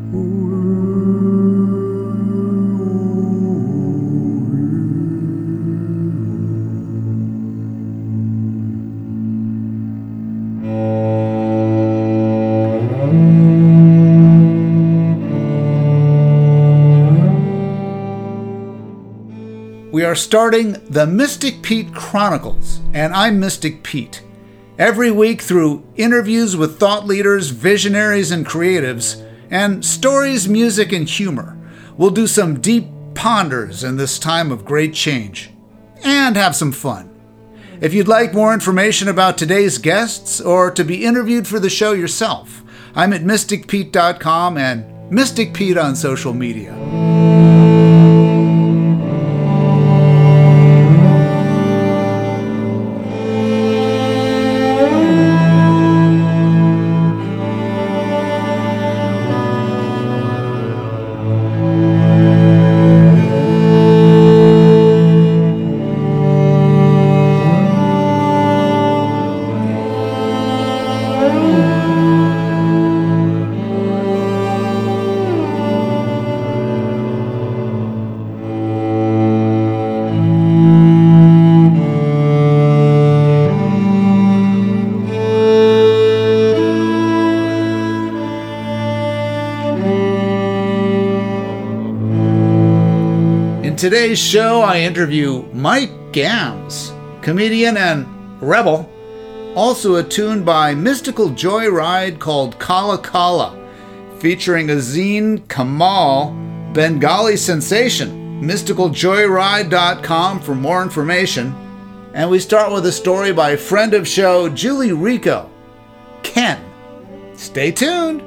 We are starting the Mystic Pete Chronicles, and I'm Mystic Pete. Every week, through interviews with thought leaders, visionaries, and creatives, and stories, music, and humor, we'll do some deep ponders in this time of great change, and have some fun. If you'd like more information about today's guests, or to be interviewed for the show yourself, I'm at mysticpete.com and Mystic Pete on social media. In today's show, I interview Mike Gams, comedian and rebel, also attuned by mystical joyride called Kala Kala, featuring Azeen Kamal, Bengali sensation. mysticaljoyride.com for more information. And we start with a story by friend of show Julie Rico, Ken. Stay tuned.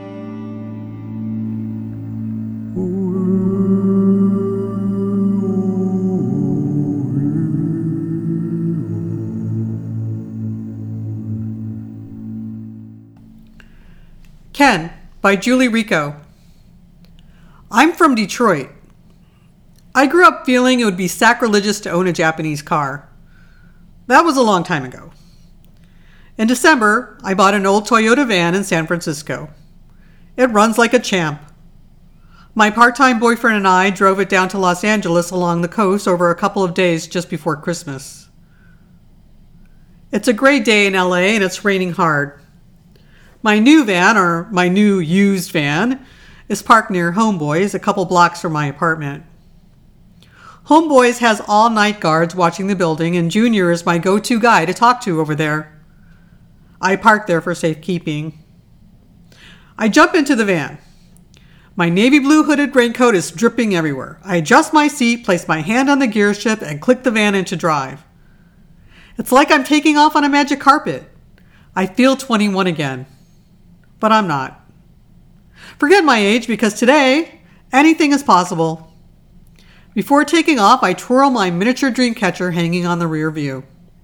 Ken by Julie Rico. I'm from Detroit. I grew up feeling it would be sacrilegious to own a Japanese car. That was a long time ago. In December, I bought an old Toyota van in San Francisco. It runs like a champ. My part-time boyfriend and I drove it down to Los Angeles along the coast over a couple of days just before Christmas. It's a great day in LA and it's raining hard. My new van, or my new used van, is parked near Homeboys, a couple blocks from my apartment. Homeboys has all night guards watching the building, and Junior is my go-to guy to talk to over there. I park there for safekeeping. I jump into the van. My navy blue hooded raincoat is dripping everywhere. I adjust my seat, place my hand on the gear shift, and click the van into drive. It's like I'm taking off on a magic carpet. I feel 21 again. But I'm not. Forget my age, because today, anything is possible. Before taking off, I twirl my miniature dream catcher hanging on the rear view.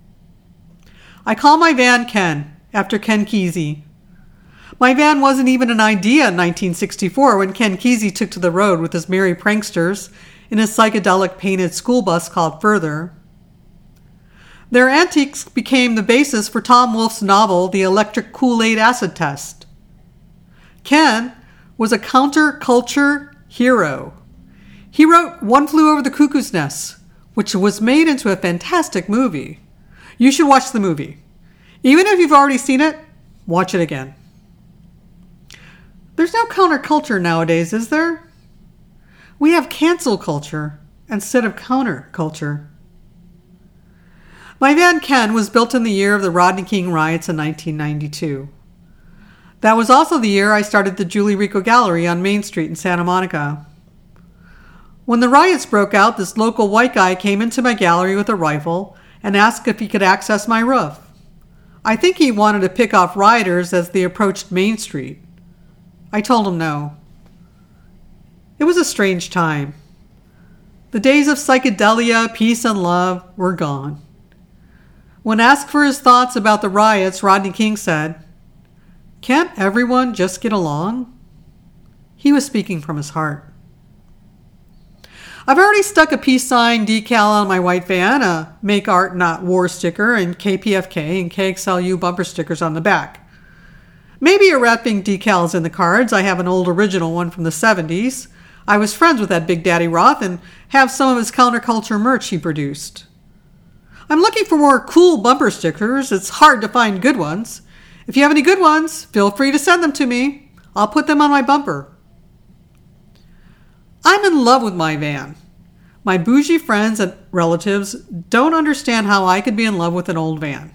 I call my van Ken, after Ken Kesey. My van wasn't even an idea in 1964 when Ken Kesey took to the road with his merry pranksters in his psychedelic painted school bus called Further. Their antics became the basis for Tom Wolfe's novel, The Electric Kool-Aid Acid Test. Ken was a counterculture hero. He wrote One Flew Over the Cuckoo's Nest, which was made into a fantastic movie. You should watch the movie. Even if you've already seen it, watch it again. There's no counterculture nowadays, is there? We have cancel culture instead of counterculture. My van Ken was built in the year of the Rodney King riots in 1992. That was also the year I started the Julie Rico Gallery on Main Street in Santa Monica. When the riots broke out, this local white guy came into my gallery with a rifle and asked if he could access my roof. I think he wanted to pick off rioters as they approached Main Street. I told him no. It was a strange time. The days of psychedelia, peace, and love were gone. When asked for his thoughts about the riots, Rodney King said, "Can't everyone just get along?" He was speaking from his heart. I've already stuck a peace sign decal on my white van, a Make Art Not War sticker, and KPFK and KXLU bumper stickers on the back. Maybe a wrapping decals in the cards. I have an old original one from the 70s. I was friends with that Big Daddy Roth and have some of his counterculture merch he produced. I'm looking for more cool bumper stickers. It's hard to find good ones. If you have any good ones, feel free to send them to me. I'll put them on my bumper. I'm in love with my van. My bougie friends and relatives don't understand how I could be in love with an old van.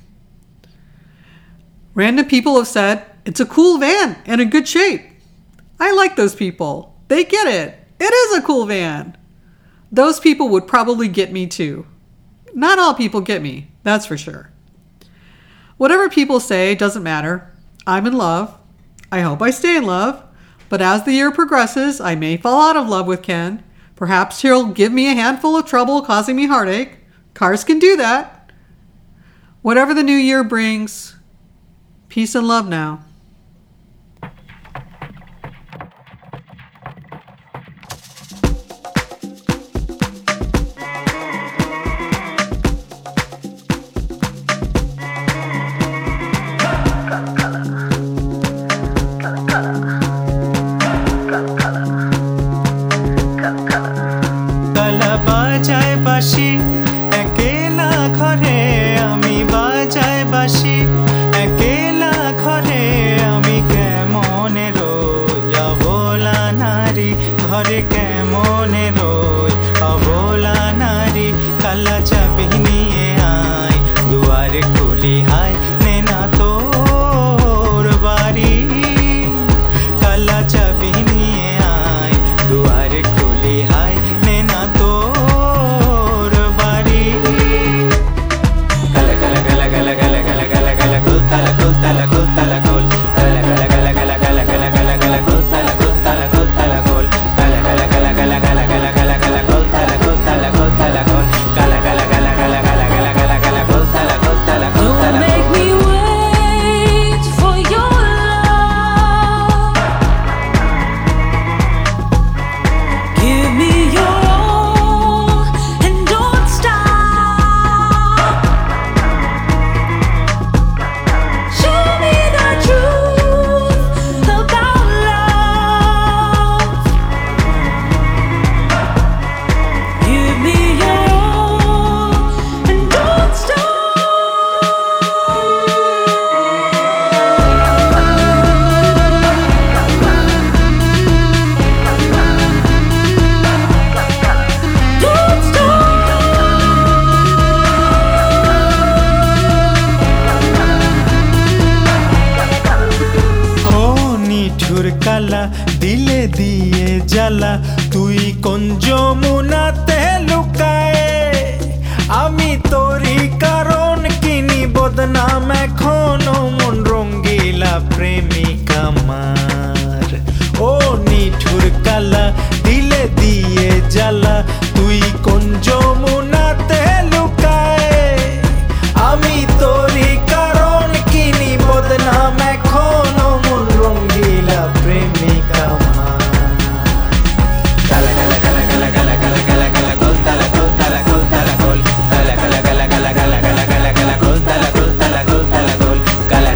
Random people have said, it's a cool van and in good shape. I like those people. They get it. It is a cool van. Those people would probably get me too. Not all people get me, that's for sure. Whatever people say doesn't matter. I'm in love. I hope I stay in love. But as the year progresses, I may fall out of love with Ken. Perhaps he'll give me a handful of trouble, causing me heartache. Cars can do that. Whatever the new year brings, peace and love now. দিলে দিয়ে জ্বালা তুই কোন যমুনাতে লুকায়ে আমি তোরই কারণ কিনি বদনাম এখনো মন রঙ্গিলা প্রেমিকা আমার ও নিঠুর কালা দিলে দিয়ে জ্বালা তুই কোন যমুনাতে লুকায়ে আমি তোরই কারণ কিনি বদনাম এখনো মন রঙ্গিলা প্রেমিকা Kala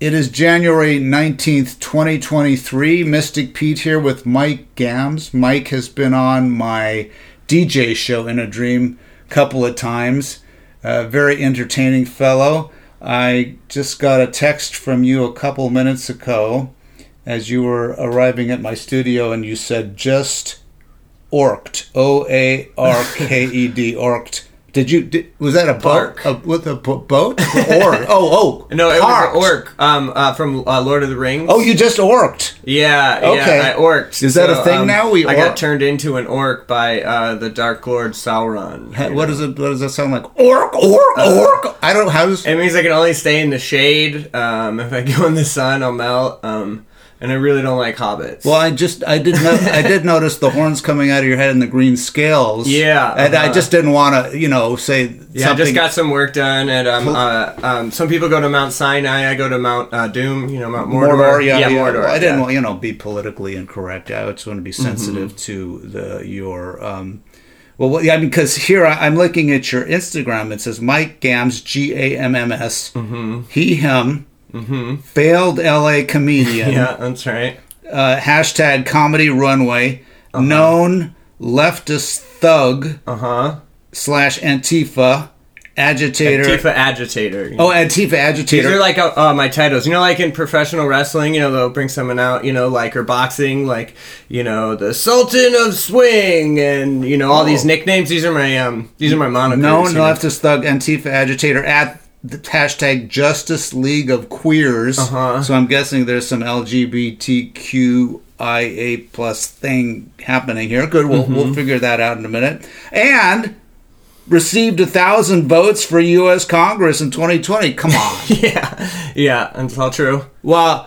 It is January 19th, 2023. Mystic Pete here with Mike Gams. Mike has been on my DJ show In a Dream a couple of times. A very entertaining fellow. I just got a text from you a couple minutes ago as you were arriving at my studio, and you said just orked. O-A-R-K-E-D, orked. Was that a boat? With a boat? Or no, it was an orc from Lord of the Rings. Oh, you just orked. Yeah, okay. I orked. Is that a thing now? I got turned into an orc by the Dark Lord Sauron. What does that sound like? Orc. I don't know how. It means I can only stay in the shade. If I go in the sun, I'll melt. And I really don't like hobbits. Well, I did notice the horns coming out of your head and the green scales. Yeah, and I just didn't want to, say. Yeah, I just got some work done, and some people go to Mount Sinai. I go to Mount Doom. Mount Mordor. Yeah, Mordor. Well, I didn't want be politically incorrect. I just want to be sensitive to your. Because here I'm looking at your Instagram. It says Mike Gams, Gamms. He, him. Failed LA comedian. Yeah, that's right. Hashtag comedy runway. Known leftist thug. / Antifa agitator. Antifa agitator. Antifa agitator. These are like my titles. Like in professional wrestling, they'll bring someone out, or boxing, the Sultan of Swing, and all these nicknames. These are my monikers. Known leftist thug, Antifa agitator at the hashtag Justice League of Queers. So I'm guessing there's some LGBTQIA plus thing happening here. Good, we'll figure that out in a minute. And received 1,000 votes for U.S. Congress in 2020. Come on. Yeah, that's all true. Well,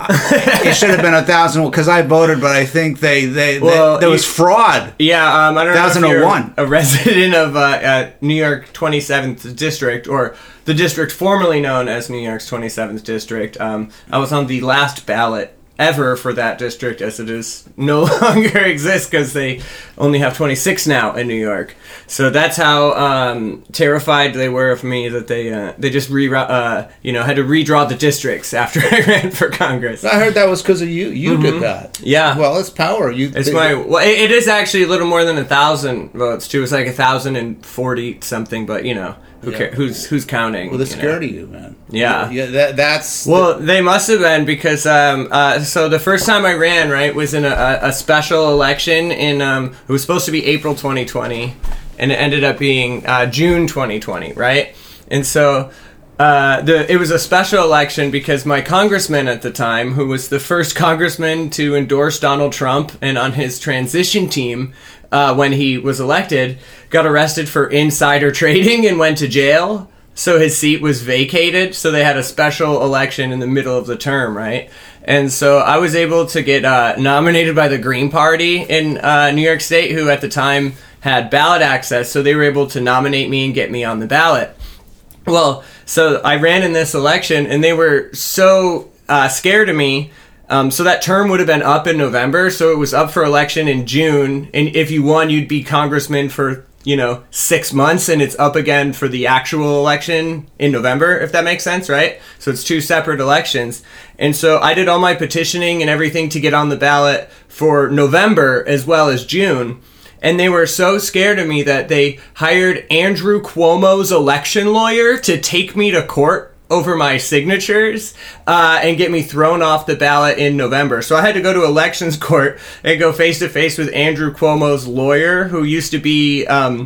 it should have been 1,000 because I voted, but I think there was fraud. Yeah, I don't know if 1001. You're a resident of New York 27th District, or the district formerly known as New York's 27th District. I was on the last ballot ever for that district, as it is no longer exists because they only have 26 now in New York. So that's how terrified they were of me that they just had to redraw the districts after I ran for Congress. I heard that was because of you. You did that. Yeah. Well, it's power. It is actually a little more than 1,000 votes too. It's like 1,040 something, but who cares? Who's counting? Well, they're scared of you, man. Yeah. That's. Well, they must have been because so the first time I ran, right, was in a special election in it was supposed to be April 2020, and it ended up being June 2020, right? And so it was a special election because my congressman at the time, who was the first congressman to endorse Donald Trump and on his transition team when he was elected, got arrested for insider trading and went to jail. So his seat was vacated. So they had a special election in the middle of the term, right? And so I was able to get nominated by the Green Party in New York State, who at the time had ballot access. So they were able to nominate me and get me on the ballot. Well, so I ran in this election, and they were so scared of me. So that term would have been up in November. So it was up for election in June. And if you won, you'd be congressman for 6 months, and it's up again for the actual election in November, if that makes sense, right? So it's two separate elections. And so I did all my petitioning and everything to get on the ballot for November as well as June. And they were so scared of me that they hired Andrew Cuomo's election lawyer to take me to court over my signatures and get me thrown off the ballot in November. So I had to go to elections court and go face to face with Andrew Cuomo's lawyer, who used to be a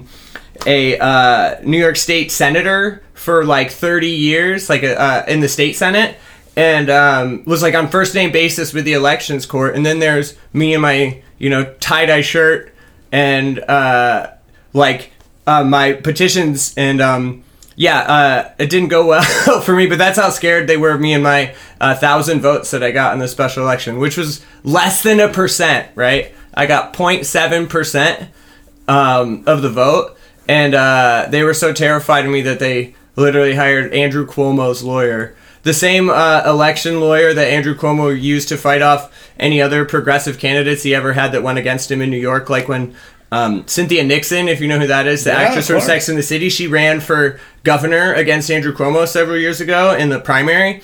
New York State senator for like 30 years, in the state senate, and was like on first name basis with the elections court. And then there's me in my tie-dye shirt and my petitions and it didn't go well for me, but that's how scared they were of me and my 1,000 votes that I got in the special election, which was less than 1%, right? I got 0.7% of the vote, and they were so terrified of me that they literally hired Andrew Cuomo's lawyer. The same election lawyer that Andrew Cuomo used to fight off any other progressive candidates he ever had that went against him in New York, like when Cynthia Nixon, if you know who that is, the actress from Sex and the City, she ran for governor against Andrew Cuomo several years ago in the primary.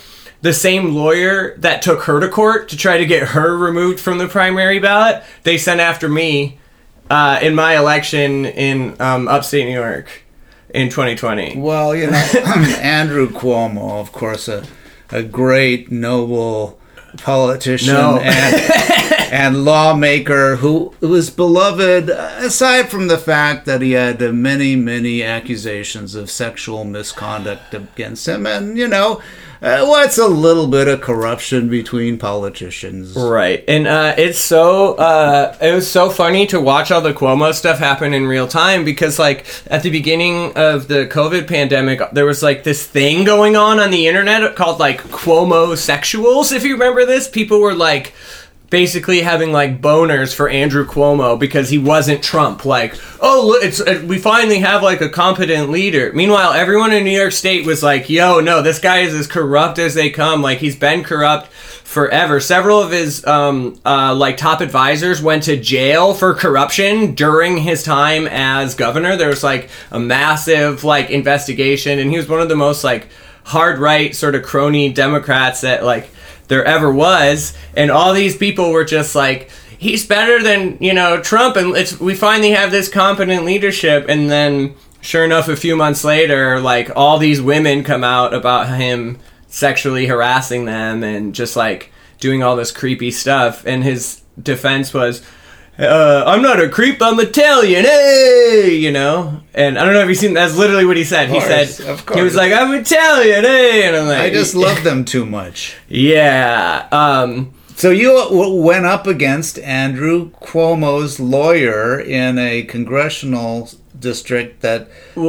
the same lawyer that took her to court to try to get her removed from the primary ballot, they sent after me in my election in upstate New York in 2020. Well, you know, Andrew Cuomo, of course, a great, noble politician and lawmaker who was beloved, aside from the fact that he had many, many accusations of sexual misconduct against him. And, you know, what's a little bit of corruption between politicians? Right. And it was so funny to watch all the Cuomo stuff happen in real time because, like, at the beginning of the COVID pandemic, there was, like, this thing going on the internet called, like, Cuomo sexuals, if you remember this. People were, like, basically having like boners for Andrew Cuomo because he wasn't Trump. Like, oh, look, we finally have like a competent leader. Meanwhile, everyone in New York State was like, yo, no, this guy is as corrupt as they come. Like, he's been corrupt forever. Several of his like top advisors went to jail for corruption during his time as governor. There was like a massive like investigation, and he was one of the most like hard right sort of crony Democrats that like there ever was. And all these people were just like, he's better than, you know, Trump, and we finally have this competent leadership. And then sure enough, a few months later, like all these women come out about him sexually harassing them and just like doing all this creepy stuff. And his defense was, I'm not a creep, I'm Italian, hey, you know? And I don't know if you've seen, that's literally what he said. He said, he was like, I'm Italian, hey, and I'm like, I just love them too much. Yeah. So you went up against Andrew Cuomo's lawyer in a congressional district that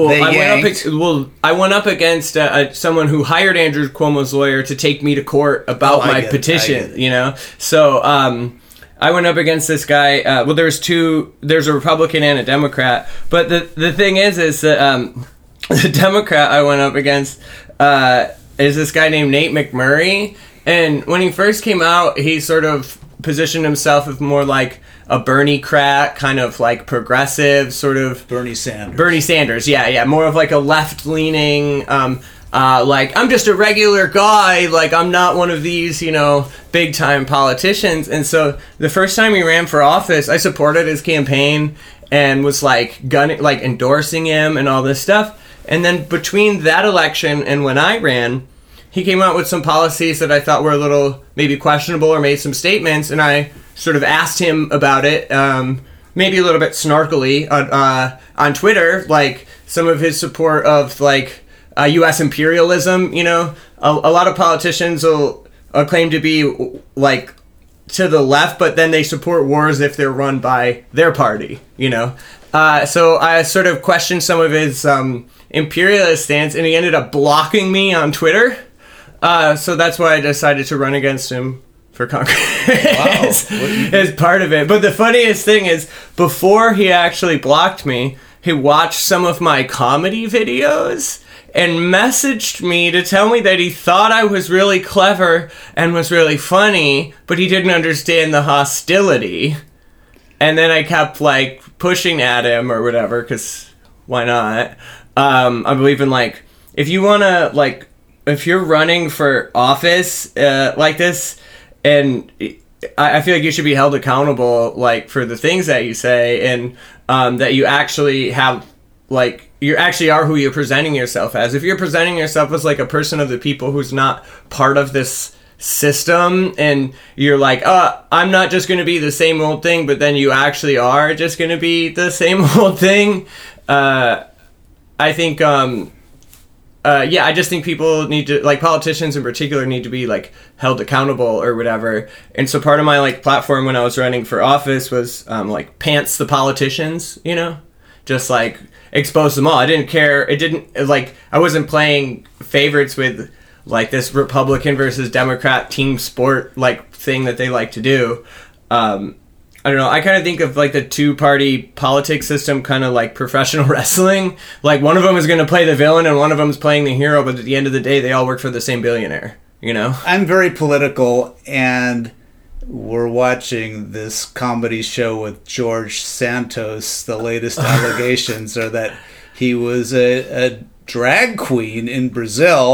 I went up against someone who hired Andrew Cuomo's lawyer to take me to court about my petition, you know? So, I went up against this guy. There's a Republican and a Democrat. But the thing is that the Democrat I went up against is this guy named Nate McMurray. And when he first came out, he sort of positioned himself as more like a Bernie-crat, kind of like progressive, sort of Bernie Sanders. Bernie Sanders, yeah. More of like a left-leaning, like, I'm just a regular guy, like, I'm not one of these, you know, big-time politicians. And so the first time he ran for office, I supported his campaign and was, like, endorsing him and all this stuff. And then between that election and when I ran, he came out with some policies that I thought were a little maybe questionable or made some statements, and I sort of asked him about it, maybe a little bit snarkily on Twitter, like, some of his support of, like, U.S. imperialism, you know. A lot of politicians will claim to be, like, to the left, but then they support wars if they're run by their party, you know. So I sort of questioned some of his imperialist stance, and he ended up blocking me on Twitter. So that's why I decided to run against him for Congress. Wow. As part of it. But the funniest thing is, before he actually blocked me, he watched some of my comedy videos and messaged me to tell me that he thought I was really clever and was really funny, but he didn't understand the hostility. And then I kept, like, pushing at him or whatever, because why not? I believe in, like, if you want to, like, if you're running for office like this, and I feel like you should be held accountable, like, for the things that you say, and that you actually have, like, you actually are who you're presenting yourself as. If you're presenting yourself as, like, a person of the people who's not part of this system, and you're like, I'm not just going to be the same old thing, but then you actually are just going to be the same old thing, I think, I just think people need to, like, politicians in particular need to be, like, held accountable or whatever. And so part of my, like, platform when I was running for office was, like, pants the politicians, you know? Just, like, expose them all. I didn't care. It didn't, like, I wasn't playing favorites with, like, this Republican versus Democrat team sport, like, thing that they like to do. I don't know, I kind of think of, like, the two-party politics system kind of like professional wrestling. Like, one of them is going to play the villain and one of them is playing the hero, but at the end of the day, they all work for the same billionaire, you know? I'm very political, and we're watching this comedy show with George Santos. The latest allegations are that he was a drag queen in Brazil,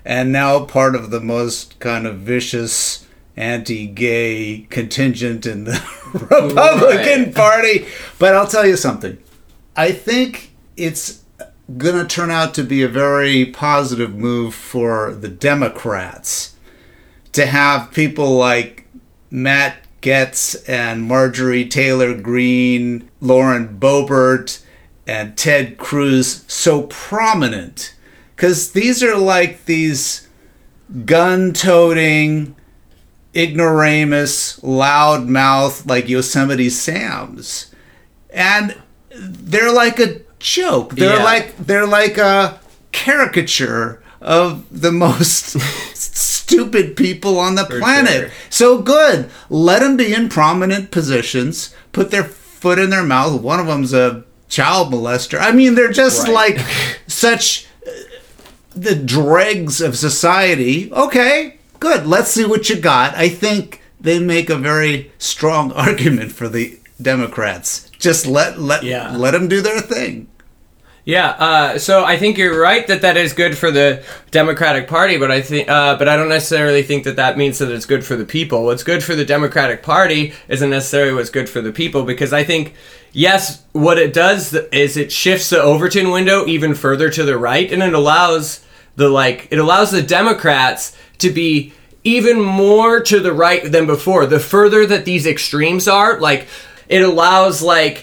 and now part of the most kind of vicious anti-gay contingent in the Republican Party. But I'll tell you something. I think it's going to turn out to be a very positive move for the Democrats to have people like Matt Gaetz and Marjorie Taylor Greene, Lauren Boebert, and Ted Cruz so prominent. Because these are like these gun-toting, ignoramus, loudmouth, like Yosemite Sams. And they're like a joke. They're like a caricature of the most stupid people on the planet. Sure. So good. Let them be in prominent positions. Put their foot in their mouth. One of them's a child molester. I mean, they're just like such the dregs of society. Okay, good. Let's see what you got. I think they make a very strong argument for the Democrats. Just let them do their thing. Yeah, so I think you're right that is good for the Democratic Party, but I don't necessarily think that means that it's good for the people. What's good for the Democratic Party isn't necessarily what's good for the people, because I think, yes, what it does is it shifts the Overton window even further to the right, and it allows the Democrats to be even more to the right than before. The further that these extremes are, like, it allows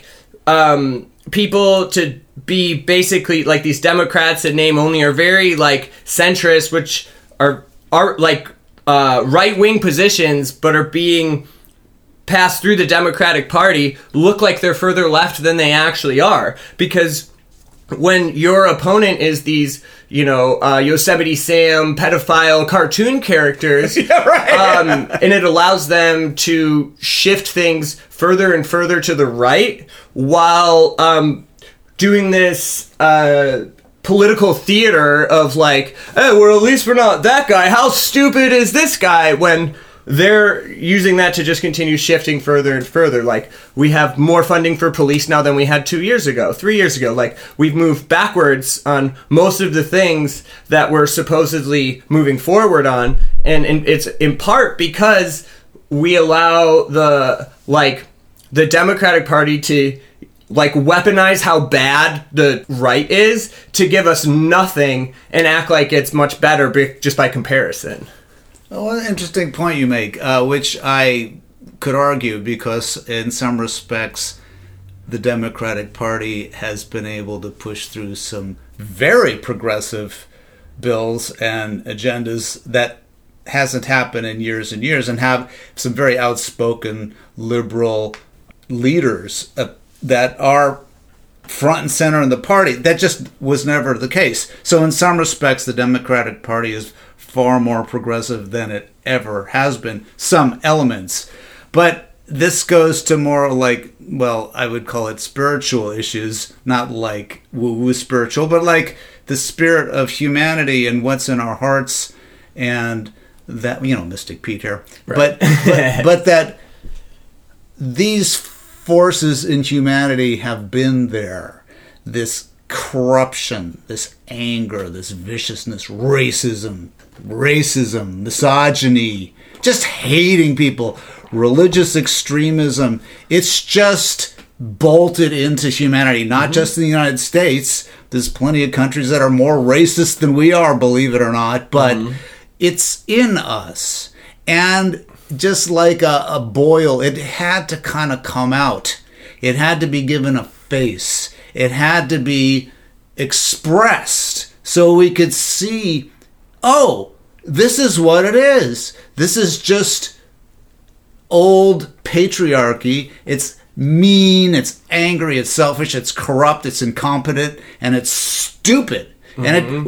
people to be basically like these Democrats in name only are very like centrist, which are like right-wing positions, but are being passed through the Democratic Party, look like they're further left than they actually are. Because when your opponent is these, Yosemite Sam pedophile cartoon characters, and it allows them to shift things further and further to the right while doing this political theater of like, hey, well, at least we're not that guy. How stupid is this guy? When they're using that to just continue shifting further and further. Like, we have more funding for police now than we had 2 years ago, 3 years ago. Like, we've moved backwards on most of the things that we're supposedly moving forward on. And it's in part because we allow the Democratic Party to weaponize how bad the right is to give us nothing and act like it's much better just by comparison. Well, an interesting point you make, which I could argue, because in some respects the Democratic Party has been able to push through some very progressive bills and agendas that hasn't happened in years and years, and have some very outspoken liberal leaders that are front and center in the party. That just was never the case. So in some respects, the Democratic Party is far more progressive than it ever has been, some elements. But this goes to more like, well, I would call it spiritual issues, not like woo-woo spiritual, but like the spirit of humanity and what's in our hearts, and that, Mystic Pete here. Right. But that these forces in humanity have been there. This corruption, this anger, this viciousness, racism, misogyny, just hating people, religious extremism. It's just bolted into humanity, not just in the United States. There's plenty of countries that are more racist than we are, believe it or not, but it's in us. And just like a boil, it had to kind of come out. It had to be given a face. It had to be expressed so we could see, oh, this is what it is. This is just old patriarchy. It's mean, it's angry, it's selfish, it's corrupt, it's incompetent, and it's stupid. And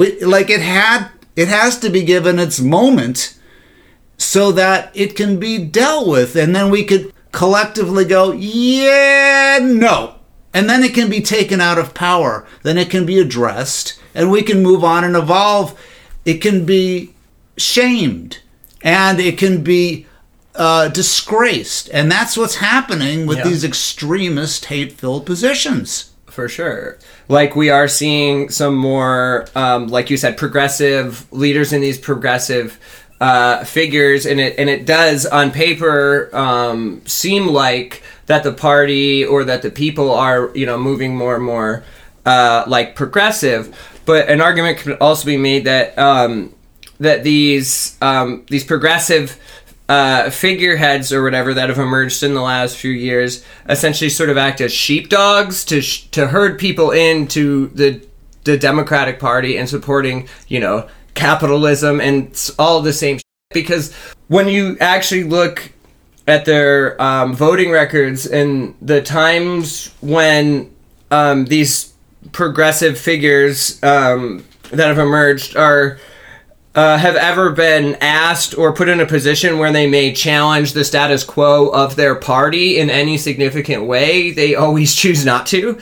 it has to be given its moment so that it can be dealt with, and then we could collectively go, yeah, no. And then it can be taken out of power. Then it can be addressed, and we can move on and evolve. It can be shamed, and it can be disgraced. And that's what's happening with these extremist, hate-filled positions. For sure. Like, we are seeing some more, like you said, progressive leaders in these progressive figures, and it does, on paper, seem like that the party or that the people are, moving more and more like progressive. But an argument could also be made that that these progressive figureheads or whatever that have emerged in the last few years essentially sort of act as sheepdogs to herd people into the Democratic Party and supporting, capitalism and all the same shit. Because when you actually look at their voting records and the times when these progressive figures that have emerged have ever been asked or put in a position where they may challenge the status quo of their party in any significant way, they always choose not to.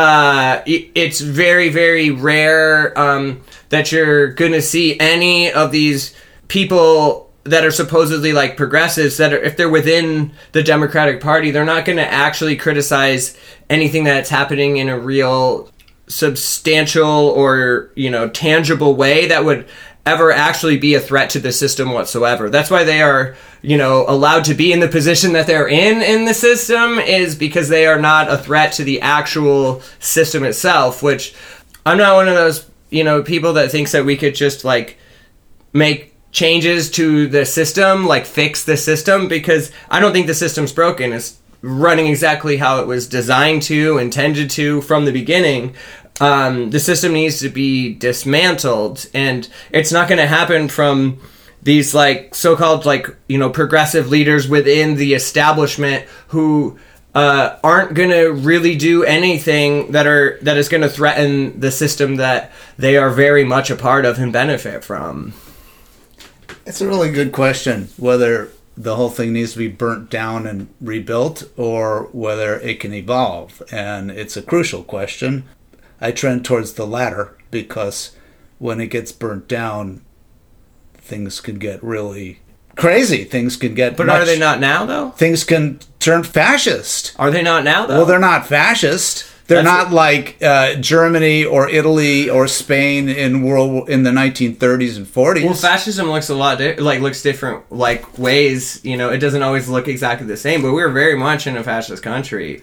It's very, very rare that you're going to see any of these people that are supposedly like progressives that are, if they're within the Democratic Party, they're not going to actually criticize anything that's happening in a real substantial or, tangible way that would ever actually be a threat to the system whatsoever. That's why they are, allowed to be in the position that they're in the system, is because they are not a threat to the actual system itself, which I'm not one of those, people that thinks that we could just like make changes to the system, like fix the system, because I don't think the system's broken. It's running exactly how it was designed to, intended to from the beginning. The system needs to be dismantled, and it's not going to happen from these like so-called like progressive leaders within the establishment who aren't going to really do anything that is going to threaten the system that they are very much a part of and benefit from. It's a really good question whether the whole thing needs to be burnt down and rebuilt or whether it can evolve, and it's a crucial question. I trend towards the latter because when it gets burnt down, things can get really crazy. Things can get But are they not now, though? Things can turn fascist. Are they not now, though? Well, they're not fascist. They're not like Germany or Italy or Spain in the 1930s and 40s. Well, fascism looks a lot looks different like ways. It doesn't always look exactly the same. But we're very much in a fascist country.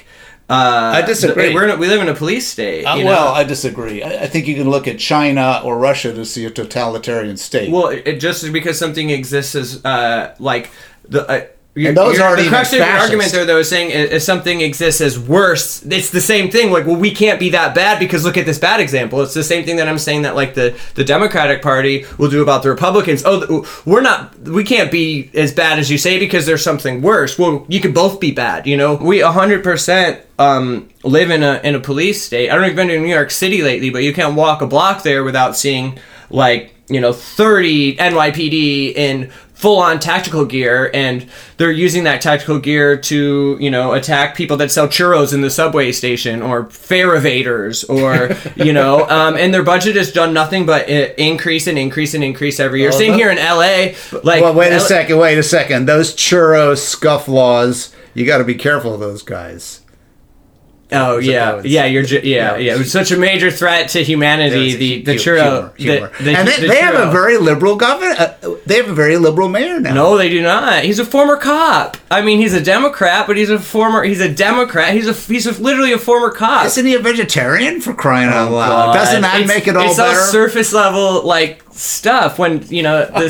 I disagree. We live in a police state. Well, I disagree. I think you can look at China or Russia to see a totalitarian state. Well, just because something exists as and those aren't the even crux of your fascist. argument there, though, is saying if something exists as worse, it's the same thing. Like, well, we can't be that bad because look at this bad example. It's the same thing that I'm saying that, like, the Democratic Party will do about the Republicans. Oh, we can't be as bad as you say because there's something worse. Well, you can both be bad, We 100% live in a police state. I don't know if you've been to New York City lately, but you can't walk a block there without seeing, 30 NYPD in full-on tactical gear, and they're using that tactical gear to, attack people that sell churros in the subway station, or fare evaders, or, and their budget has done nothing but increase and increase and increase every year. Same here in LA. Well, wait a second. Those churro scufflaws, you got to be careful of those guys. Oh yeah, It was such a major threat to humanity. The churro, humor. And they have a very liberal governor. They have a very liberal mayor now. No, they do not. He's a former cop. I mean, he's a Democrat, but he's a Democrat. He's literally a former cop. Isn't he a vegetarian, for crying out loud? Doesn't that make it all better? It's all surface level stuff. When there's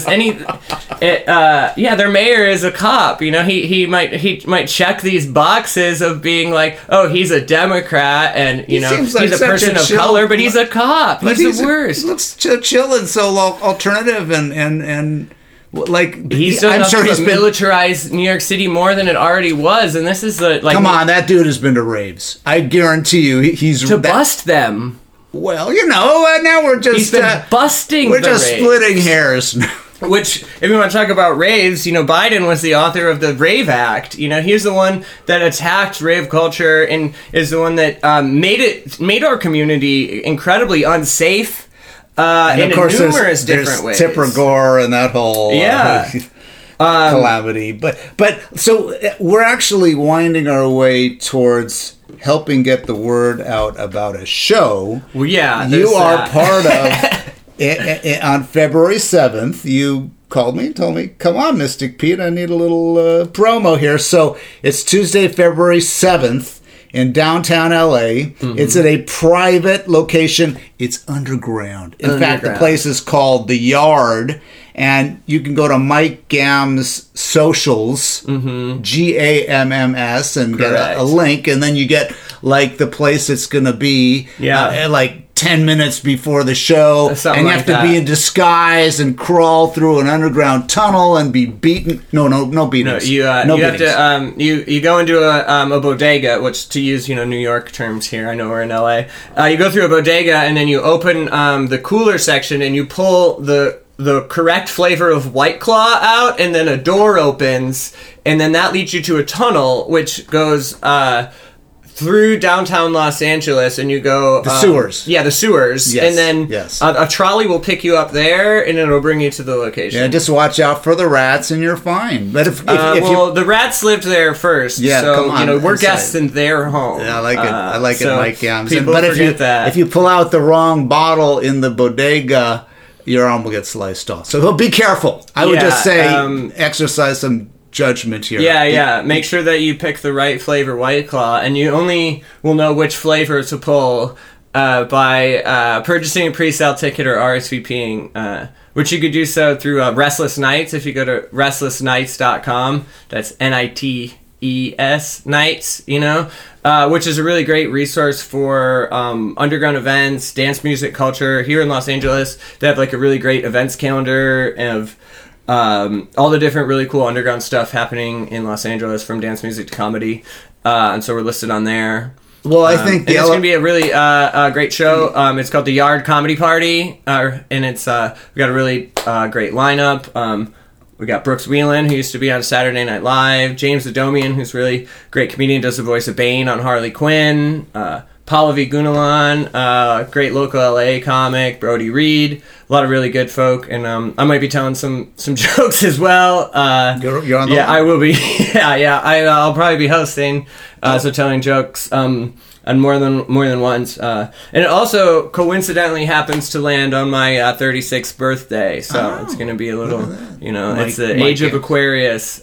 their mayor is a cop. He might check these boxes of being like, oh, he's a Democrat, and he's a person of color, but he's a cop. He's the worst. He looks chill and so alternative and he's done nothing but militarize New York City more than it already was, and this is come on, that dude has been to raves. I guarantee you, he's bust them. Well, now we're just he's been busting. We're just raves. splitting hairs. Which, if you want to talk about raves, Biden was the author of the Rave Act. He's the one that attacked rave culture and is the one that made our community incredibly unsafe. And of course, in numerous different ways. Tipper Gore and that whole calamity. But so we're actually winding our way towards helping get the word out about a show. Well, yeah, you there's are that. part of. On February 7th, you called me and told me, "Come on, Mystic Pete, I need a little promo here." So it's Tuesday, February 7th. In downtown LA. Mm-hmm. It's at a private location. It's underground. In fact, the place is called The Yard. And you can go to Mike Gamm's socials, GAMMS, and get a link. And then you get, like, the place it's going to be, like, 10 minutes before the show. Something and you like have to be in disguise and crawl through an underground tunnel and be beaten. No beatings. No, you beatings. have to you go into a bodega, which, to use New York terms here, I know we're in LA. You go through a bodega and then you open the cooler section and you pull the correct flavor of White Claw out, and then a door opens, and then that leads you to a tunnel which goes through downtown Los Angeles, and you go the sewers. Yeah, the sewers. Yes, and then a trolley will pick you up there, and it'll bring you to the location. Yeah, just watch out for the rats, and you're fine. But if the rats lived there first. Yeah, so come on, we're guests in their home. Yeah, I like it. I like it, Mike Gams. People forget that. If you pull out the wrong bottle in the bodega, your arm will get sliced off. So be careful. I would just say exercise some judgment here. Yeah. Make sure that you pick the right flavor White Claw, and you only will know which flavor to pull by purchasing a pre-sale ticket or RSVPing, which you could do so through Restless Nights. If you go to restlessnights.com, that's NITES Nights, which is a really great resource for underground events, dance music culture here in Los Angeles. They have like a really great events calendar of all the different really cool underground stuff happening in Los Angeles, from dance music to comedy, and so we're listed on there. Well, I think it's going to be a really great show. It's called The Yard Comedy Party, and it's we got a really great lineup. We got Brooks Wheelan, who used to be on Saturday Night Live, James Adomian, who's a really great comedian, does the voice of Bane on Harley Quinn, Pallavi Gunalan, great local LA comic, Brody Reed, a lot of really good folk, and I might be telling some jokes as well. You're on the line. I will be. I'll probably be hosting, so telling jokes and more than once. And it also coincidentally happens to land on my 36th birthday, so it's going to be a little, it's the age of Aquarius.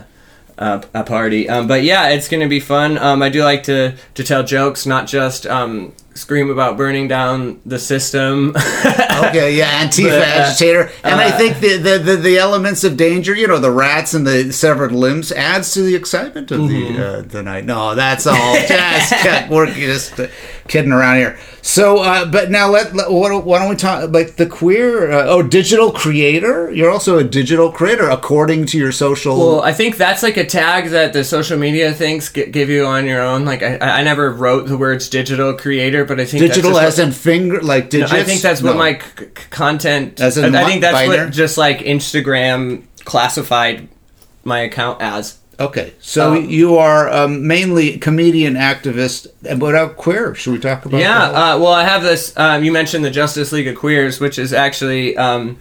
A party, but yeah, it's gonna be fun. I do like to tell jokes, not just scream about burning down the system. Okay, yeah, Antifa agitator, and I think the elements of danger, the rats and the severed limbs, adds to the excitement of the night. No, that's all just kidding around here. So, but now why don't we talk like the queer digital creator? You're also a digital creator according to your social. Well, I think that's like a tag that the social media things give you on your own. Like I never wrote the words digital creator, but I think digital that's as in finger, like digits. No, I think that's what my content. As in I think that's binary? what just like Instagram classified my account as. Okay, so you are mainly comedian, activist, and what about queer? Should we talk about that? Yeah, well, I have this, you mentioned the Justice League of Queers, which is actually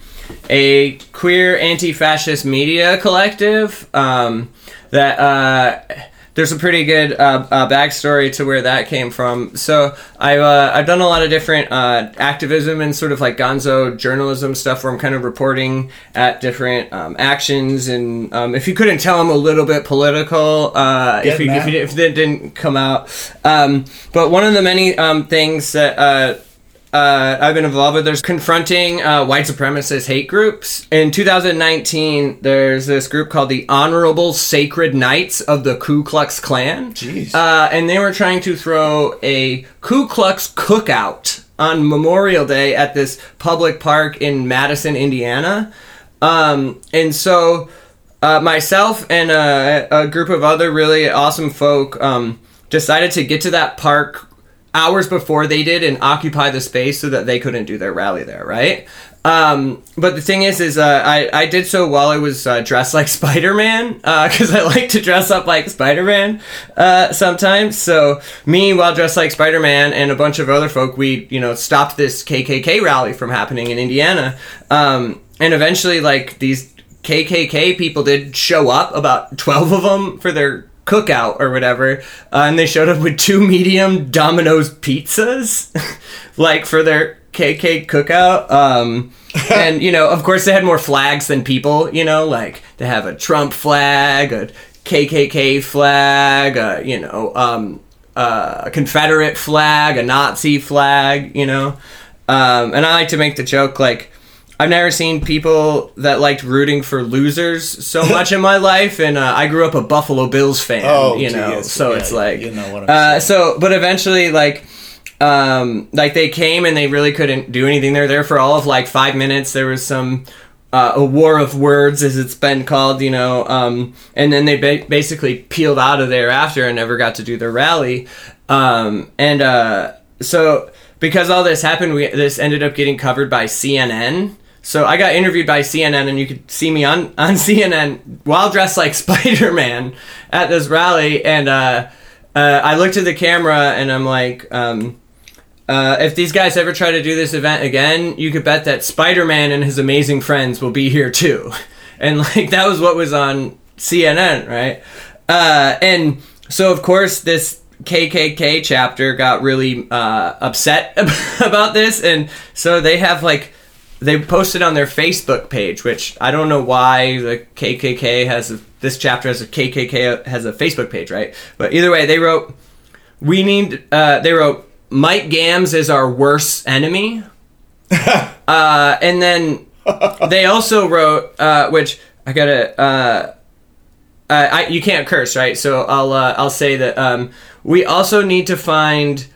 a queer anti-fascist media collective that... there's a pretty good backstory to where that came from. So I've done a lot of different activism and sort of like gonzo journalism stuff where I'm kind of reporting at different actions. And if you couldn't tell, I'm a little bit political if it didn't come out. But one of the many things that... I've been involved with. There's confronting white supremacist hate groups. In 2019, there's this group called the Honorable Sacred Knights of the Ku Klux Klan. Jeez. And they were trying to throw a Ku Klux cookout on Memorial Day at this public park in Madison, Indiana. And so myself and a group of other really awesome folk decided to get to that park hours before they did and occupy the space so that they couldn't do their rally there, right? But the thing is I did so while I was dressed like Spider-Man, because I like to dress up like Spider-Man sometimes. So me, while dressed like Spider-Man, and a bunch of other folk, we, stopped this KKK rally from happening in Indiana. And eventually, like, these KKK people did show up, about 12 of them, for their cookout or whatever, and they showed up with 2 medium Domino's pizzas, like for their KK cookout. And, you know, of course they had more flags than people, you know, like they have a Trump flag, a KKK flag, a Confederate flag, a Nazi flag, you know. And I like to make the joke, like, I've never seen people that liked rooting for losers so much in my life, and I grew up a Buffalo Bills fan, so it's like, you know what I'm saying. but eventually, like they came and they really couldn't do anything. They're there for all of like 5 minutes. There was some a war of words, as it's been called, you know, and then they basically peeled out of there after and never got to do their rally, so because all this happened, this ended up getting covered by CNN. So I got interviewed by CNN, and you could see me on CNN while dressed like Spider-Man at this rally. And I looked at the camera, and I'm like, if these guys ever try to do this event again, you could bet that Spider-Man and his amazing friends will be here too. And like that was what was on CNN, right? And so of course this KKK chapter got really upset about this, and so they have they posted on their Facebook page, which I don't know why the KKK this chapter has a KKK has a Facebook page, right? But either way, they wrote, they wrote, Mike Gams is our worst enemy. And then they also wrote, which I gotta, you can't curse, right? So I'll say that, we also need to find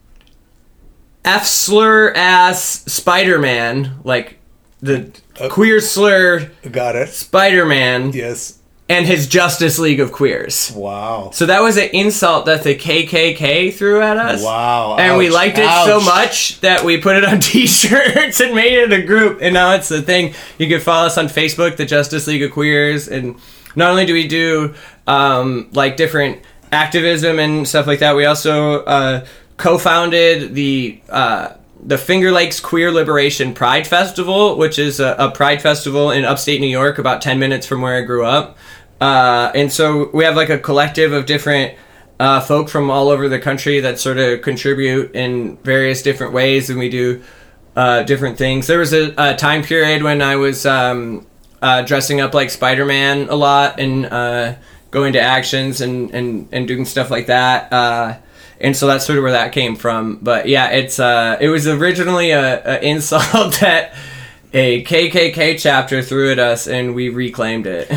F-slur ass Spider-Man, like the queer slur. Got it. Spider-Man. Yes. And his Justice League of Queers. Wow. So that was an insult that the KKK threw at us. Wow. And we liked it so Ouch. much that we put it on t-shirts and made it a group. And now it's the thing. You can follow us on Facebook, the Justice League of Queers. And not only do we do different activism and stuff like that, we also co-founded the Finger Lakes Queer Liberation Pride Festival, which is a pride festival in upstate New York, about 10 minutes from where I grew up. And so we have like a collective of different folk from all over the country that sort of contribute in various different ways, and we do different things. There was a time period when I was dressing up like Spider-Man a lot and going to actions and doing stuff like that. And so that's sort of where that came from. But yeah, it was originally a insult that a KKK chapter threw at us, and we reclaimed it.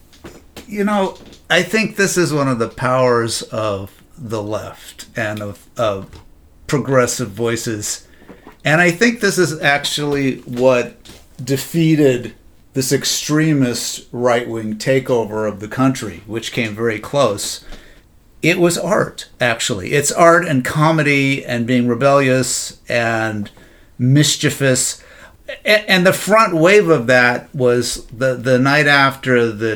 You know, I think this is one of the powers of the left and of progressive voices. And I think this is actually what defeated this extremist right-wing takeover of the country, which came very close. It was art, actually. It's art and comedy and being rebellious and mischievous. And the front wave of that was the night after the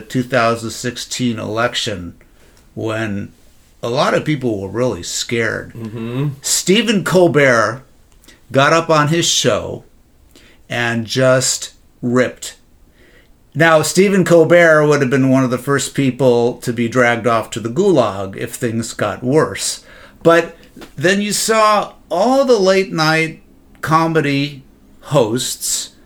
2016 election, when a lot of people were really scared. Mm-hmm. Stephen Colbert got up on his show and just ripped. Now, Stephen Colbert would have been one of the first people to be dragged off to the gulag if things got worse. But then you saw all the late night comedy hosts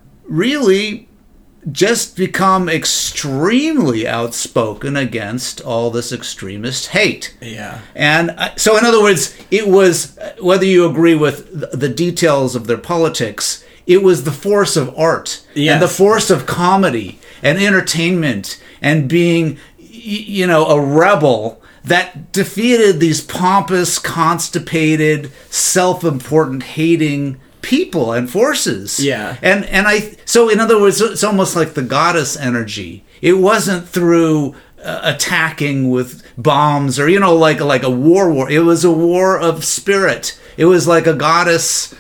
really just become extremely outspoken against all this extremist hate. Yeah. And so, in other words, it was, whether you agree with the details of their politics, it was the force of art, yes, and the force of comedy and entertainment and being, you know, a rebel that defeated these pompous, constipated, self-important, hating people and forces. Yeah. So in other words, it's almost like the goddess energy. It wasn't through attacking with bombs or, you know, like a war. It was a war of spirit. It was like a goddess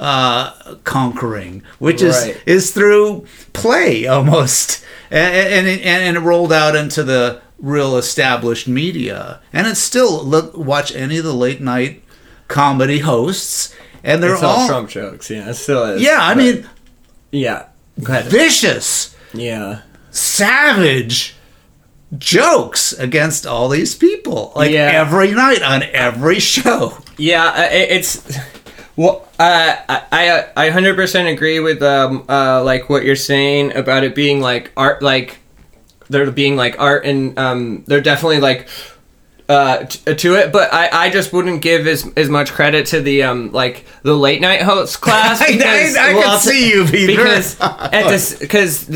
conquering, which is through play almost, and it rolled out into the real established media, and it's still, watch any of the late night comedy hosts, and they're it's all Trump jokes. Yeah, it still is. Yeah, I mean, yeah, go ahead. Vicious. Yeah. savage jokes against all these people, like every night on every show. Yeah, it's well, I 100% agree with like what you're saying about it being like art, like there being like art, and they're definitely like to it, but I just wouldn't give as much credit to the like the late night host class, because I can see you, Peter. because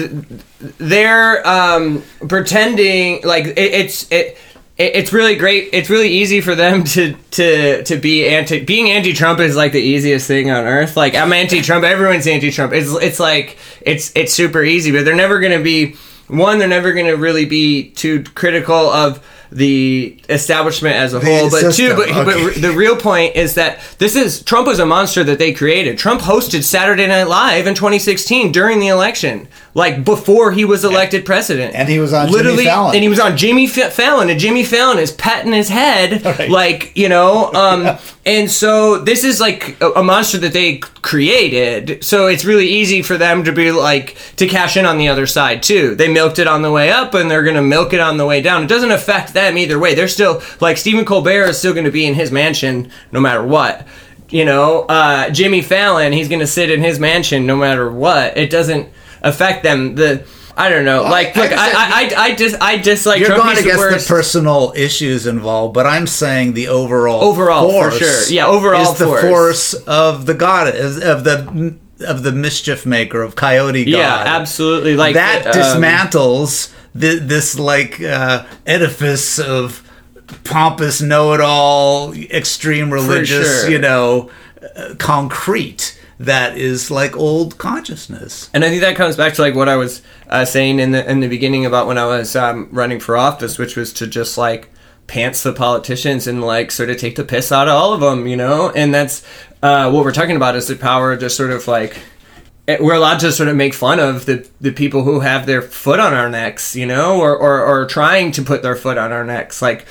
they're pretending like it's really great. It's really easy for them to be being anti-Trump is like the easiest thing on earth. Like, I'm anti-Trump, everyone's anti-Trump. It's like it's super easy, but they're never going to be they're never going to really be too critical of the establishment as a whole, but system. But the real point is that Trump was a monster that they created. Trump hosted Saturday Night Live in 2016 during the election, like before he was elected president, and he was on literally, Jimmy Fallon. and he was on Jimmy Fallon, and Jimmy Fallon is patting his head, right. like, you know, and so this is like a monster that they created. So it's really easy for them to be like to cash in on the other side too. They milked it on the way up, and they're gonna milk it on the way down. It doesn't affect them either way. They're still like Stephen Colbert is still going to be in his mansion no matter what. You know, Jimmy Fallon, he's going to sit in his mansion no matter what. It doesn't affect them. I don't know. Like, look, I dislike you're Trump. going against the personal issues involved, but I'm saying the overall force, for sure. Yeah, overall is the force of the god of the mischief maker, of Coyote God. Yeah, absolutely. Like that dismantles this like edifice of pompous know-it-all, extreme religious, sure. Concrete that is like old consciousness. And I think that comes back to like what I was saying in the beginning about when I was running for office, which was to just like pants the politicians and like sort of take the piss out of all of them, and that's what we're talking about, is the power of just sort of like, we're allowed to sort of make fun of the people who have their foot on our necks, or trying to put their foot on our necks. Like,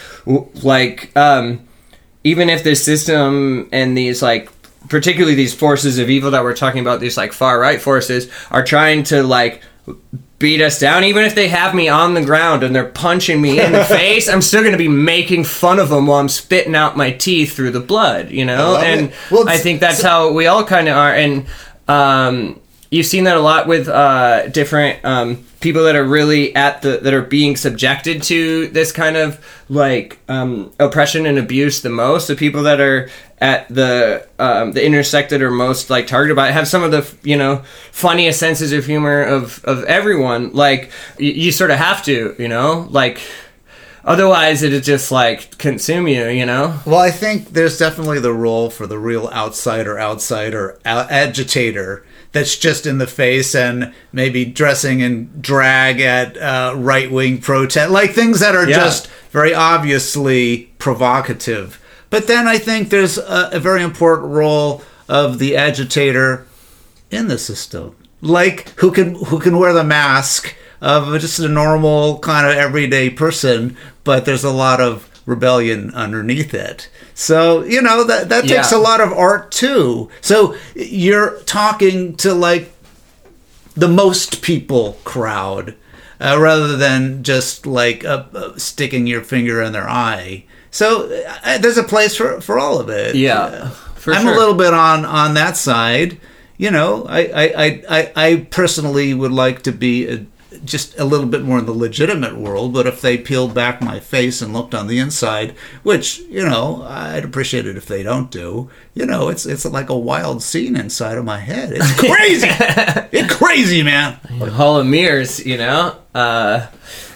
even if this system and these, like, particularly these forces of evil that we're talking about, these, like, far-right forces, are trying to, like, beat us down, even if they have me on the ground and they're punching me in the face, I'm still going to be making fun of them while I'm spitting out my teeth through the blood, And I think that's how we all kind of are. And, you've seen that a lot with different people that are really that are being subjected to this kind of like oppression and abuse the most. The people that are at the intersect that are most like targeted by it have some of the funniest senses of humor of everyone. Like you sort of have to, like. Otherwise, it'd just, like, consume you, Well, I think there's definitely the role for the real outsider agitator that's just in the face and maybe dressing in drag at right-wing protest, like things that are just very obviously provocative. But then I think there's a very important role of the agitator in the system, like who can wear the mask of just a normal kind of everyday person, but there's a lot of rebellion underneath it. So, that takes a lot of art too. So you're talking to like the most people crowd rather than just like sticking your finger in their eye. So there's a place for all of it. Yeah, I'm a little bit on that side. I personally would like to be just a little bit more in the legitimate world, but if they peeled back my face and looked on the inside, which, I'd appreciate it if they don't do, it's like a wild scene inside of my head. It's crazy. It's crazy, man. Hall of Mirrors, but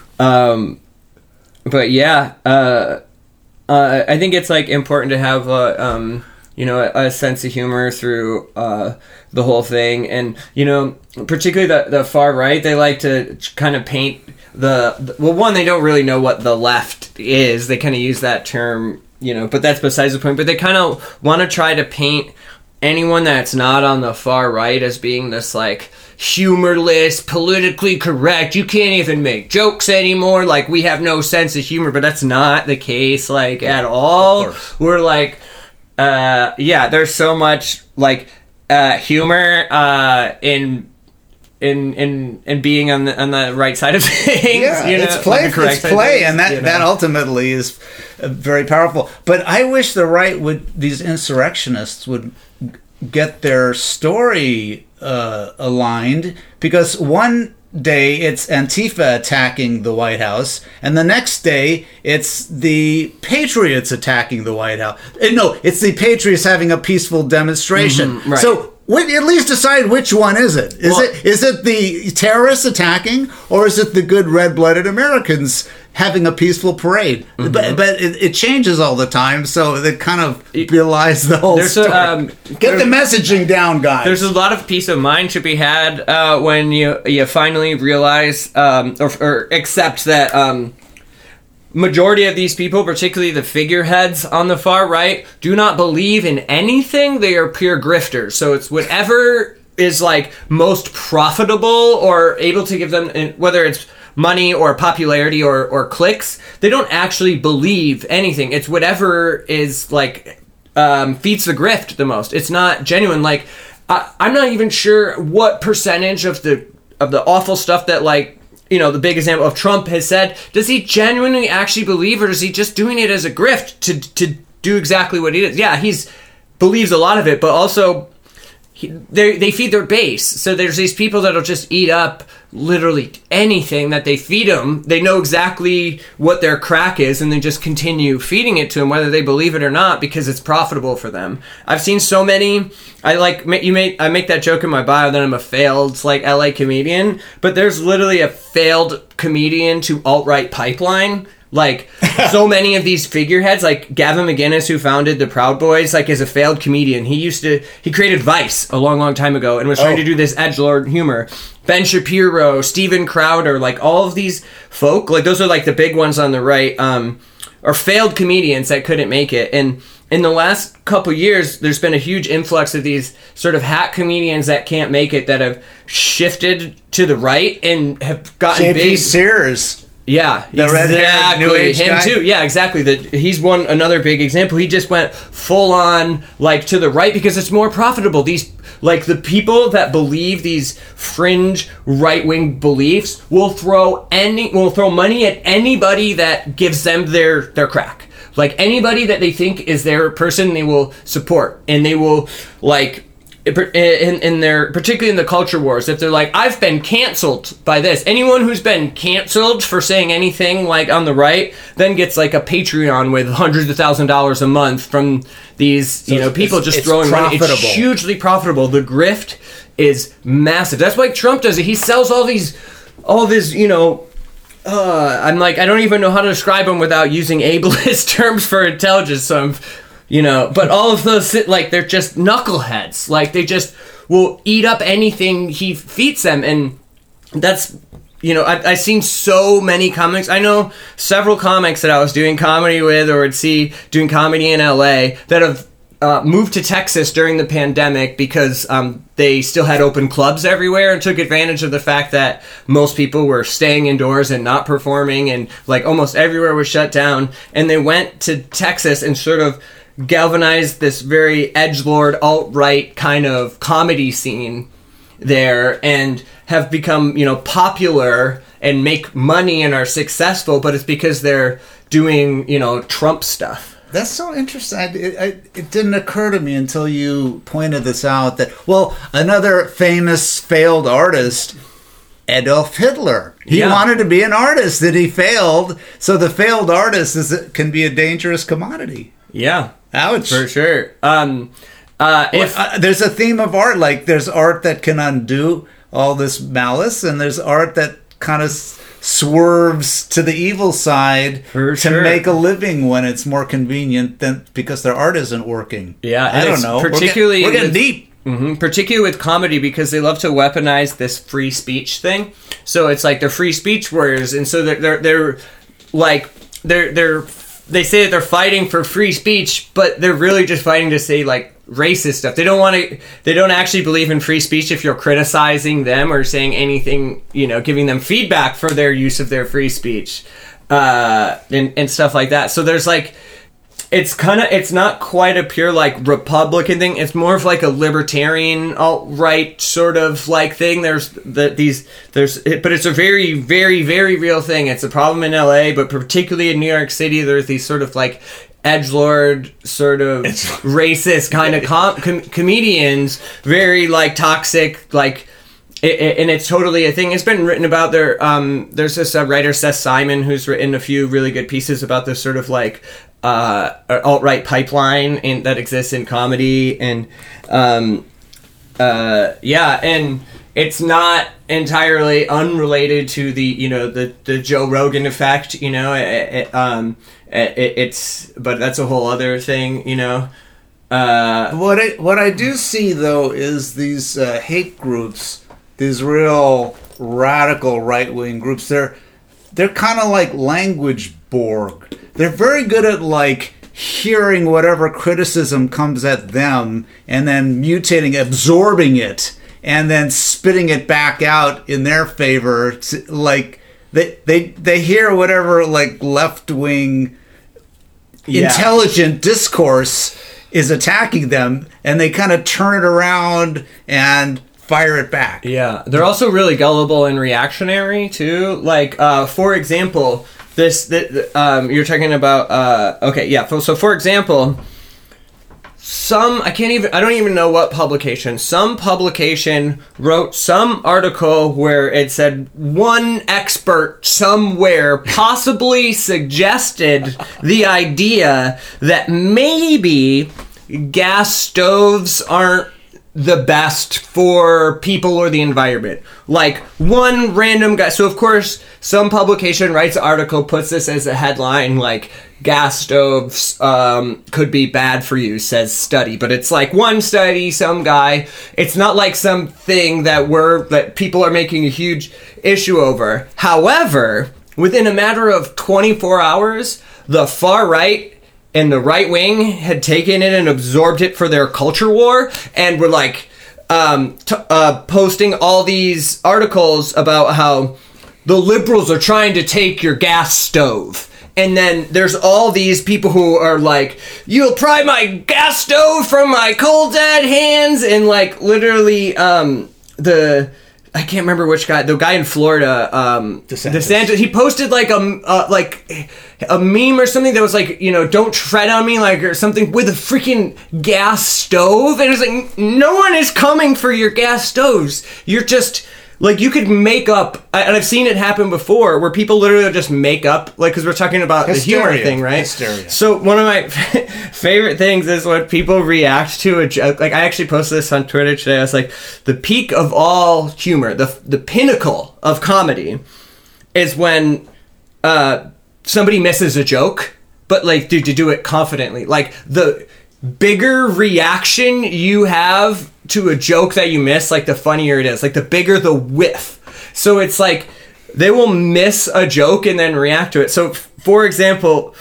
yeah, I think it's like important to have a sense of humor through the whole thing. And particularly the far right, they like to kind of paint one, they don't really know what the left is. They kind of use that term, but that's besides the point. But they kind of want to try to paint anyone that's not on the far right as being this like humorless, politically correct, you can't even make jokes anymore, like we have no sense of humor. But that's not the case, like, at all. We're like, there's so much like humor in in being on the right side of things. Yeah, you know, it's play, like the correct it's side of play, things, and that you know? that ultimately is very powerful. But I wish the right these insurrectionists would get their story aligned, because one day it's Antifa attacking the White House, and the next day it's the Patriots attacking the White House. No, it's the Patriots having a peaceful demonstration. Right. So at least decide which one is it. Is it the terrorists attacking, or is it the good red-blooded Americans having a peaceful parade? But it changes all the time, so it kind of belies the whole story. Get the messaging down, guys. There's a lot of peace of mind to be had when you finally realize or accept that majority of these people, particularly the figureheads on the far right, do not believe in anything. They are pure grifters. So it's whatever is like most profitable or able to give them, whether it's money or popularity or clicks, they don't actually believe anything. It's whatever is like feeds the grift the most. It's not genuine. Like I'm not even sure what percentage of the awful stuff that, like, you know, the big example of Trump has said, does he genuinely actually believe, or is he just doing it as a grift to do exactly what he did? Yeah, believes a lot of it, but also they feed their base. So there's these people that'll just eat up literally anything that they feed them. They know exactly what their crack is, and they just continue feeding it to them, whether they believe it or not, because it's profitable for them. I've seen so many. I make that joke in my bio that I'm a failed LA comedian, but there's literally a failed comedian to alt-right pipeline. Like, so many of these figureheads, like Gavin McInnes, who founded the Proud Boys, like, is a failed comedian. He created Vice a long, long time ago and was trying to do this edgelord humor. Ben Shapiro, Steven Crowder, like, all of these folk, like, those are, like, the big ones on the right, are failed comedians that couldn't make it. And in the last couple years, there's been a huge influx of these sort of hack comedians that can't make it, that have shifted to the right and have gotten big. JP Sears. Yeah, the red-haired New Age him guy? too. Yeah, exactly. He's another big example. He just went full on, like, to the right because it's more profitable. These, like, the people that believe these fringe right-wing beliefs will throw money at anybody that gives them their crack. Like, anybody that they think is their person, they will support, and they will, like, in their, particularly in the culture wars, if they're like, I've been canceled by this, anyone who's been canceled for saying anything, like, on the right, then gets, like, a Patreon with hundreds of $1,000s a month from these, people just throwing money. It's hugely profitable. The grift is massive. That's why Trump does it. He sells all this, I'm like, I don't even know how to describe them without using ableist terms for intelligence, so I'm, but all of those, like, they're just knuckleheads. Like, they just will eat up anything he feeds them. And that's, I've seen so many comics. I know several comics that I was doing comedy with or would see doing comedy in LA that have moved to Texas during the pandemic because they still had open clubs everywhere and took advantage of the fact that most people were staying indoors and not performing, and, like, almost everywhere was shut down. And they went to Texas and sort of galvanized this very edgelord, alt-right kind of comedy scene there, and have become, popular and make money and are successful, but it's because they're doing, Trump stuff. That's so interesting. It didn't occur to me until you pointed this out that, another famous failed artist, Adolf Hitler. He wanted to be an artist, and he failed. So the failed artist can be a dangerous commodity. Yeah. Ouch. For sure. There's a theme of art, like there's art that can undo all this malice, and there's art that kind of swerves to the evil side to make a living when it's more convenient than because their art isn't working. Yeah, I don't know. Particularly we're getting deep. Mm-hmm. Particularly with comedy, because they love to weaponize this free speech thing. So it's like they're free speech warriors, and so they're they say that they're fighting for free speech, but they're really just fighting to say, like, racist stuff. They don't actually believe in free speech if you're criticizing them or saying anything, giving them feedback for their use of their free speech, and stuff like that. So there's, like, it's not quite a pure like Republican thing. It's more of like a libertarian alt-right sort of like thing. But it's a very, very, very real thing. It's a problem in LA, but particularly in New York City, there's these sort of like edgelord sort of racist kind of comedians, very like toxic, like. And it's totally a thing. It's been written about there. There's this writer, Seth Simon, who's written a few really good pieces about this sort of like alt-right pipeline that exists in comedy. And and it's not entirely unrelated to the Joe Rogan effect. But that's a whole other thing. What I do see though is these hate groups. These real radical right-wing groups, they're kind of like language Borg. They're very good at like hearing whatever criticism comes at them and then mutating, absorbing it, and then spitting it back out in their favor. Like they hear whatever like left-wing intelligent discourse is attacking them, and they kind of turn it around and fire it back. Yeah, they're also really gullible and reactionary too. Like, for example, you're talking about. So for example, I don't even know what publication. Some publication wrote some article where it said one expert somewhere possibly suggested the idea that maybe gas stoves aren't the best for people or the environment. Like one random guy. So of course, some publication writes an article, puts this as a headline, like gas stoves could be bad for you, says study. But it's like one study, some guy. It's not like something that people are making a huge issue over. However, within a matter of 24 hours, the far right and the right wing had taken it and absorbed it for their culture war, and were like posting all these articles about how the liberals are trying to take your gas stove. And then there's all these people who are like, you'll pry my gas stove from my cold dead hands, and like literally I can't remember which guy, the guy in Florida, DeSantis, he posted like a meme or something that was like, don't tread on me, like, or something, with a freaking gas stove. And it's like, no one is coming for your gas stoves. You're just, like, you could make up, and I've seen it happen before, where people literally just make up, like, because we're talking about hysteria, the humor thing, right? Hysteria. So one of my favorite things is when people react to a joke. Like, I actually posted this on Twitter today. I was like, the peak of all humor, the pinnacle of comedy, is when somebody misses a joke, but like, to do it confidently. Like, the bigger reaction you have to a joke that you miss, like, the funnier it is. Like, the bigger the whiff. So it's like, they will miss a joke and then react to it. So, for example,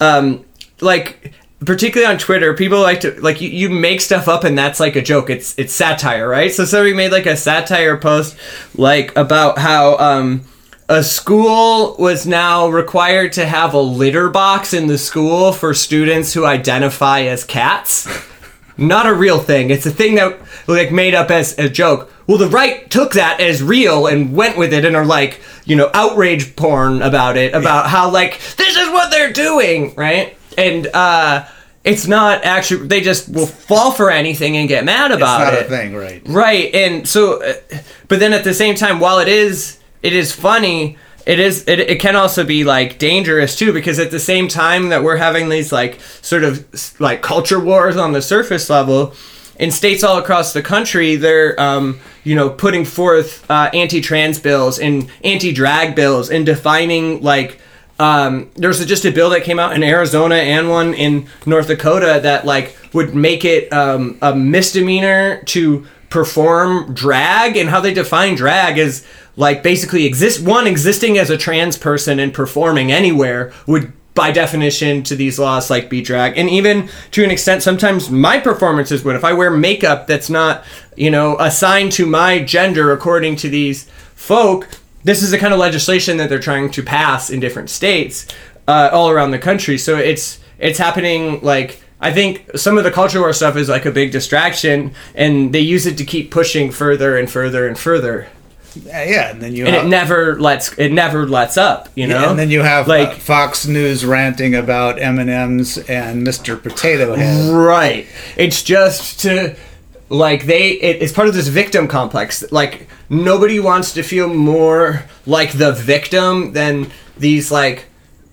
like, particularly on Twitter, people like to, like, you make stuff up and that's like a joke. It's satire, right? So somebody made like a satire post, like, about how a school was now required to have a litter box in the school for students who identify as cats. Not a real thing. It's a thing that, like, made up as a joke. Well, the right took that as real and went with it and are like, outrage porn about it, about how, like, this is what they're doing, right? And it's not actually, they just will fall for anything and get mad about it. It's not a thing, right? Right. And so, but then at the same time, while it is funny, it can also be like dangerous too, because at the same time that we're having these like sort of like culture wars on the surface level in states all across the country, they're putting forth anti-trans bills and anti-drag bills and defining, like, there's just a bill that came out in Arizona and one in North Dakota that like would make it a misdemeanor to perform drag, and how they define drag is like basically existing as a trans person and performing anywhere would by definition to these laws like be drag. And even to an extent, sometimes my performances would, if I wear makeup that's not, assigned to my gender according to these folk. This is the kind of legislation that they're trying to pass in different states all around the country. So it's it's happening, like, I think some of the culture war stuff is like a big distraction, and they use it to keep pushing further and further and further. Yeah, and then it never lets up, you know. Yeah, and then you have like Fox News ranting about M&Ms and Mr. Potato Head. Right. It's just to like it's part of this victim complex. Like nobody wants to feel more like the victim than these like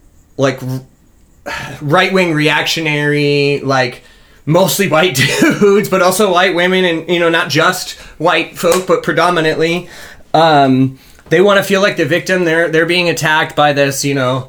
right-wing reactionary, like mostly white dudes, but also white women, and you know, not just white folk, but predominantly. They want to feel like the victim. They're being attacked by this, you know,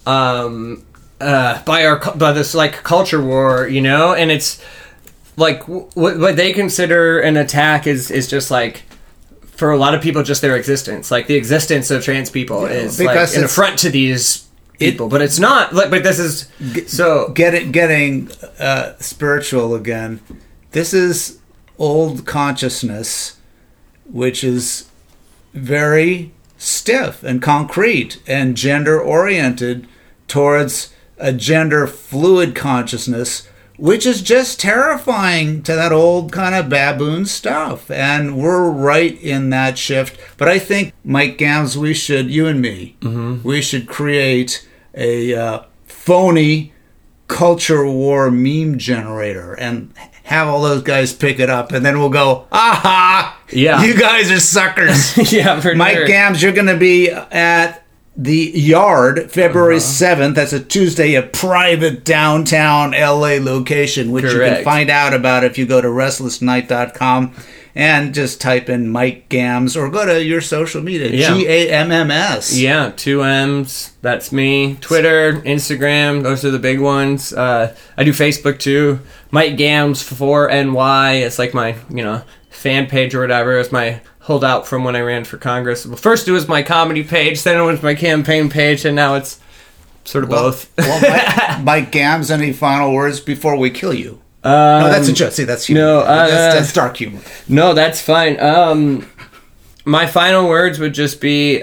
by this like culture war, you know, and it's like what they consider an attack is just like, for a lot of people, just their existence. Like the existence of trans people is like an affront to these people, but it's not. Like, but this is getting spiritual again. This is old consciousness, which is very stiff and concrete and gender oriented towards a gender fluid consciousness, which is just terrifying to that old kind of baboon stuff. And we're right in that shift. But I think, Mike Gams, you and me, we should create a phony culture war meme generator and have all those guys pick it up, and then we'll go, aha! Yeah, you guys are suckers. Yeah, for Mike sure. Gams, you're going to be at the Yard February 7th. That's a Tuesday, a private downtown LA location, which Correct. you can find out about if you go to restlessnight.com and just type in Mike Gams, or go to your social media, GAMMS. Yeah, 2 M's. That's me. Twitter, Instagram, those are the big ones. I do Facebook too. Mike Gams 4NY. It's like my, you know, fan page or whatever. It's my holdout from when I ran for Congress. Well, first it was my comedy page, then it was my campaign page, and now it's sort of both. Mike Gams, any final words before we kill you? No, that's a joke. See, that's humor. No, that's dark humor. No, that's fine. My final words would just be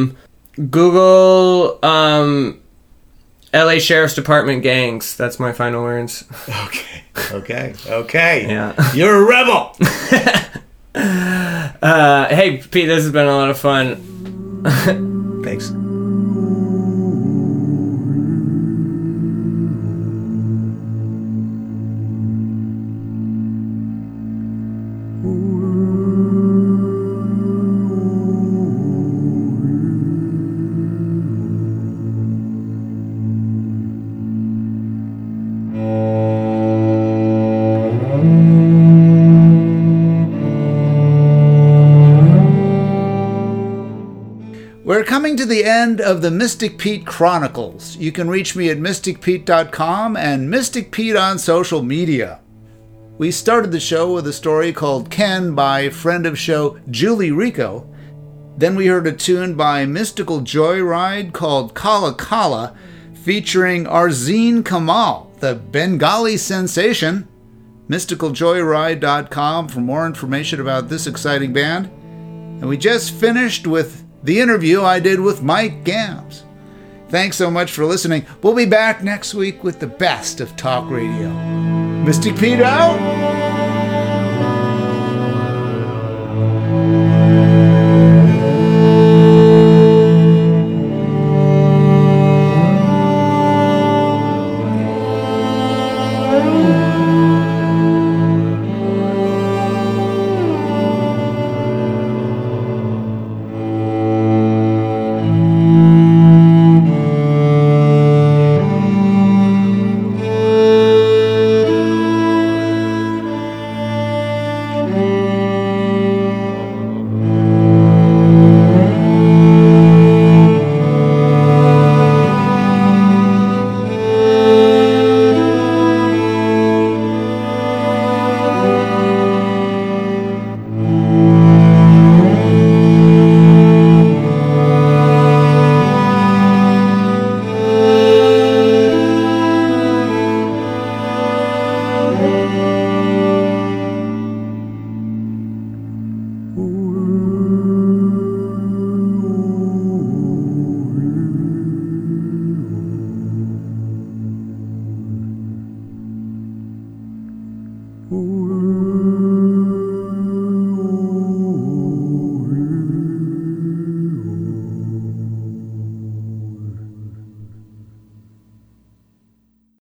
Google LA Sheriff's Department gangs. That's my final words. Okay. Yeah. You're a rebel. Hey, Pete, this has been a lot of fun. Thanks. We're coming to the end of the Mystic Pete Chronicles. You can reach me at mysticpete.com and Mystic Pete on social media. We started the show with a story called Ken by friend of show Julie Rico. Then we heard a tune by Mystical Joyride called Kala Kala, featuring Arzeen Kamal, the Bengali sensation. MysticalJoyride.com for more information about this exciting band. And we just finished with the interview I did with Mike Gams. Thanks so much for listening. We'll be back next week with the best of talk radio. Mystic Pete out!